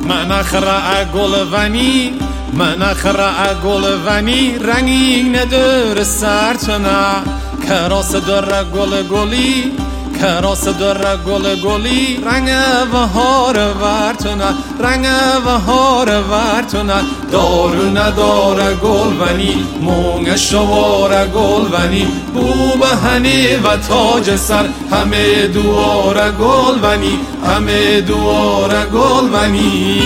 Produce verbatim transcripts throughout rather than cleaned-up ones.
من اخرع گلونی من اخرع گلونی رنگین در سرتنا کراس در گل گلی کراس در گل گلی رنگ بهار ورتنا رنگ بهار ورتنا دارو نداره گلونی مونگ شوار گلونی بو بهنی و تاج سر همه دوار گلونی همه دوار گلونی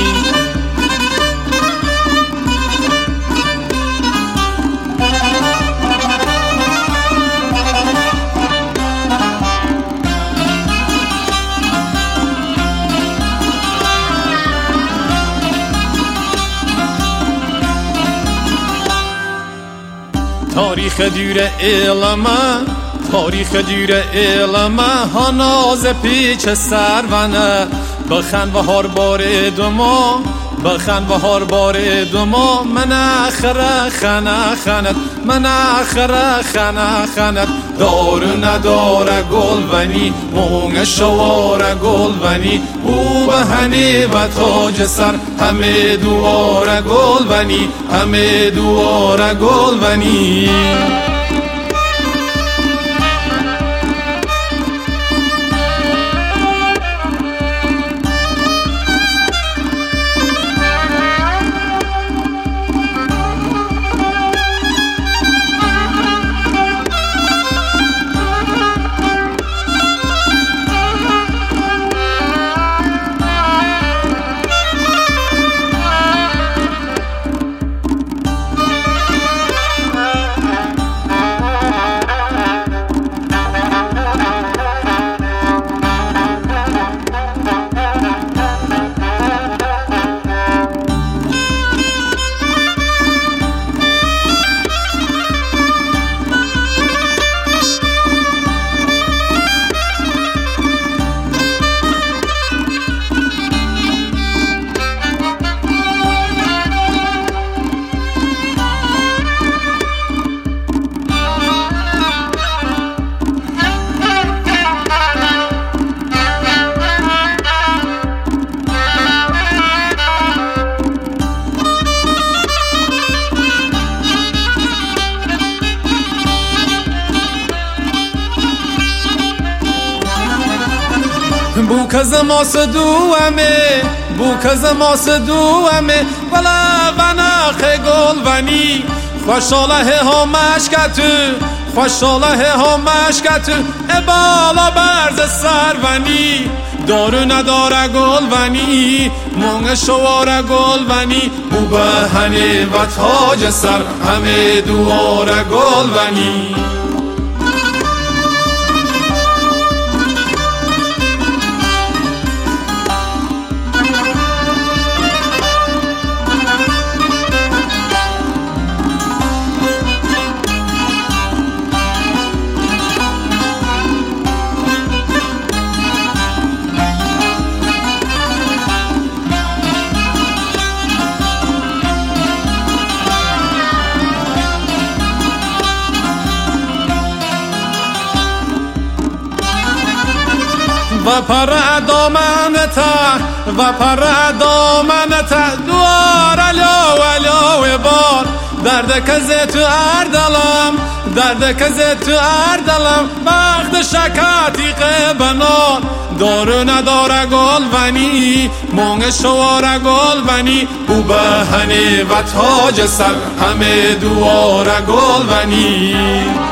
تاریخ دور علمه تاریخ دور علمه ها ناز پیچ سرونه بخن و هر بار دوما بخن و هر بار دوما من اخره خنه خند من اخره خنه خند دارو نداره گلونی مونگ شوار گلونی او بهنی و تاج سر همه دوار گلونی همه دوار گلونی بو کز ماس دوامه بو کز ماس دوامه ولا وناخ گلونی خوشاله ها مشکتو خوشاله ها مشکتو ابالا برز سرونی دارو نداره گلونی مونگ شوار گلونی بو بهنی و تاج سر همه دوار گلونی و پر دامنتا و پر دامنتا دوار علا علا بار درد کزه تو اردلم درد کزه تو اردلم وقت شکاتی قبنان دارو نداره گلونی مونگ شوار گلونی او بهنی و تاج سر همه دوار گلونی